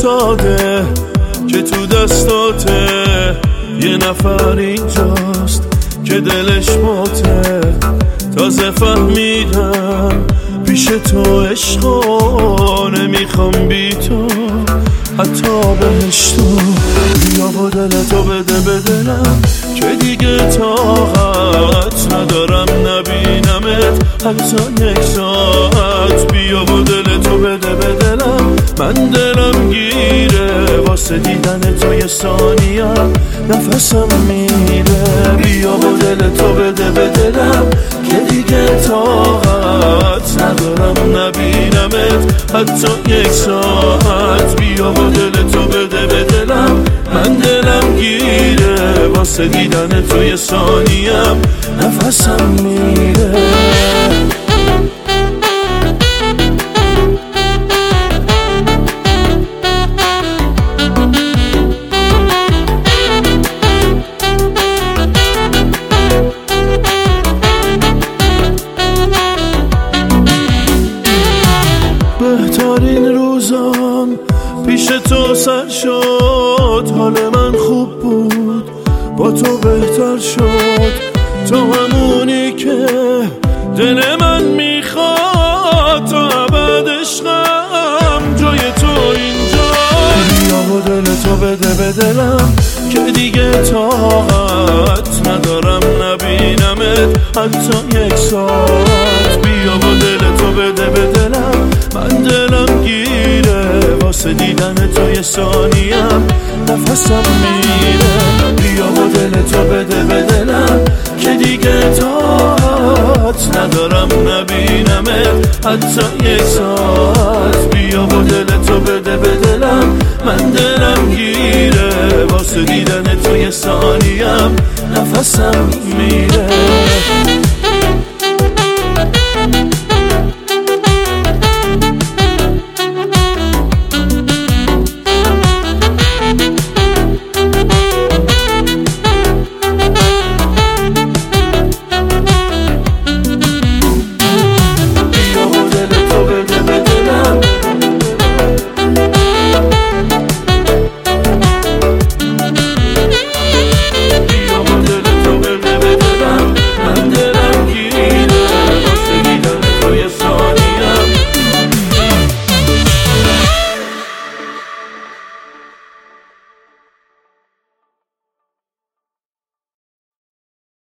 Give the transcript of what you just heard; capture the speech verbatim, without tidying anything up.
افتاده که تو دستاته، یه نفر اینجاست که دلش ماته. تازه فهمیدم پیش تو عشقا نمیخوام بی تو حتی بهشتو. بیا با دلتو بده به دلم که دیگه طاقت ندارم نبینمت حتی یک ساعت. بیا با دلتو بده به دلم، من دلم گیره واسه دیدن تو یه ثانیه نفسم میره. بیا با دلتو بده به دلم که دیگه طاقت ندارم نبینمت حتی یک ساعت. بیا با دلتو بده به دلم، من دلم گیره واسه دیدن تو یه ثانیه نفسم میره. بهترین روزام پیش تو سر شد، حال من خوب بود با تو بهتر شد. تو همونی که دل من میخواد، تا ابد عشقم جای تو اینجا. بیا با دلتو بده به دلم که دیگه طاقت ندارم نبینمت حتی یک ساعت. بیا با دلتو بده به دلم، من دلم گیره واسه دیدن تو یه ثانیه نفسم میره. بیا با دلتو بده به دلم که دیگه طاقت ندارم نبینمت حتی یک ساعت. بیا با دلتو بده به دلم، من دلم گیره واسه دیدن تو یه ثانیه نفسم میره.